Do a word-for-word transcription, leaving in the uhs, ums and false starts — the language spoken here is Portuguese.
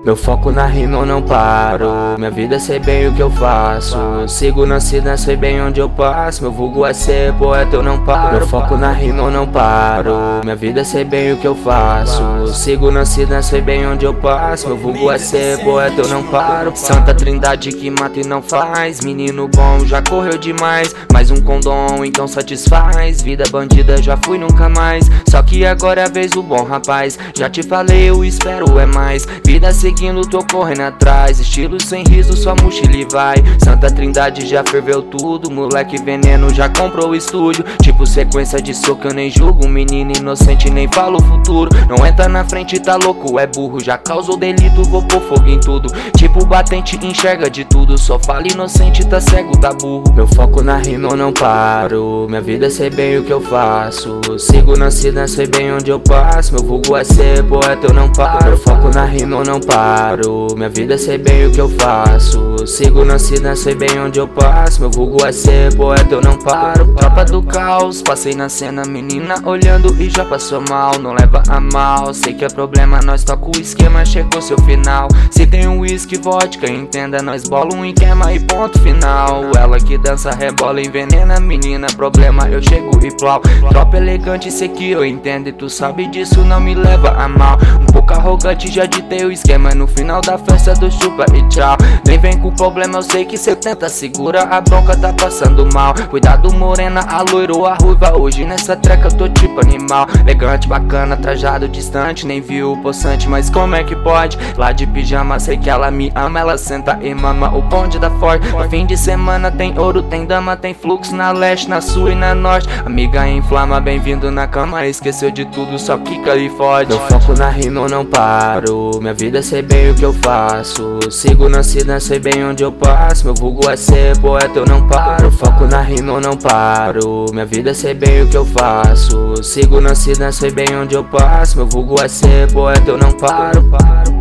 Meu foco na rima eu não paro. Minha vida é ser bem o que eu faço. Sigo na cidade, sei bem onde eu passo. Meu vulgo é ser poeta, eu não paro. Meu foco na rima eu não paro. Minha vida é ser bem o que eu faço. Sigo na cidade, sei bem onde eu passo. Meu vulgo é ser poeta, eu não paro. Santa Trindade que mata e não faz. Menino bom, já correu demais. Mais um condom, então satisfaz. Vida bandida, já fui nunca mais. Só que agora é a vez do bom rapaz. Já te falei, eu espero é mais. Vida seguindo, tô correndo atrás. Estilo sem riso, só mochila e vai. Santa Trindade já ferveu tudo. Moleque veneno já comprou o estúdio. Tipo sequência de soco, eu nem julgo. Menino inocente, nem falo o futuro. Não entra na frente, tá louco, é burro. Já causou delito, vou pôr fogo em tudo. Tipo batente, enxerga de tudo. Só fala inocente, tá cego, tá burro. Meu foco na rima eu não paro. Minha vida é ser bem o que eu faço. Sigo na cidade, sei bem onde eu passo. Meu vulgo é ser poeta, eu não paro. Meu foco na rima eu não paro. Minha vida é ser bem o que eu faço. Sigo na cidade, sei bem onde eu passo. Meu vulgo é ser poeta, eu não paro. Tropa do caos, passei na cena, menina olhando e já passou mal. Não leva a mal, sei que é problema, nós toca o esquema, chegou seu final. Se tem um whisky, vodka, entenda, nós bola um esquema e ponto final. Ela que dança, rebola, envenena, menina, problema, eu chego e plau. Tropa elegante, sei que eu entendo e tu sabe disso, não me leva a mal. Um pouco arrogante, já ditei o esquema, no final da festa do chupa e tchau. Nem vem com problema, eu sei que cê tenta, segura a bronca, tá passando mal. Cuidado morena, a loira ou a ruiva, hoje nessa treca eu tô tipo animal. Elegante, bacana, trajado, distante, nem viu o poçante, mas como é que pode? Lá de pijama, sei que ela me ama, ela senta e mama o bonde da forte. No fim de semana tem ouro, tem dama, tem fluxo na leste, na sul e na norte. Amiga inflama, bem-vindo na cama, esqueceu de tudo, só quica e fode. Meu foco na rima eu não paro. Minha vida é ser bem o que eu faço. Sigo na cidade, sei bem onde eu passo. Meu vulgo é ser poeta, eu não paro. Foco na rima eu não paro. Minha vida é ser bem o que eu faço. Sigo na cidade, sei bem onde eu passo. Meu vulgo é ser poeta, eu não paro.